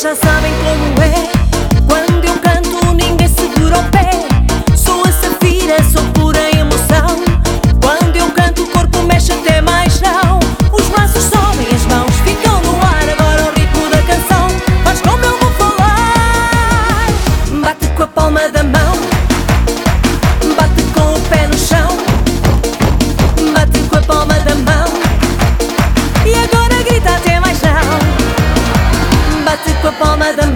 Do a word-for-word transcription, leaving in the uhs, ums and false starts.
já sabem como é. Quando eu canto ninguém segura o pé. Sou a Safira, sou pura emoção. Quando eu canto o corpo mexe até mais não. Os braços sobem, as mãos ficam no ar. Agora o ritmo da canção faz como eu vou falar. Bate com a palma da mão, bate com o pé no chão, bate com a palma da mão e agora grita até mais não. Bate com a palma da mão.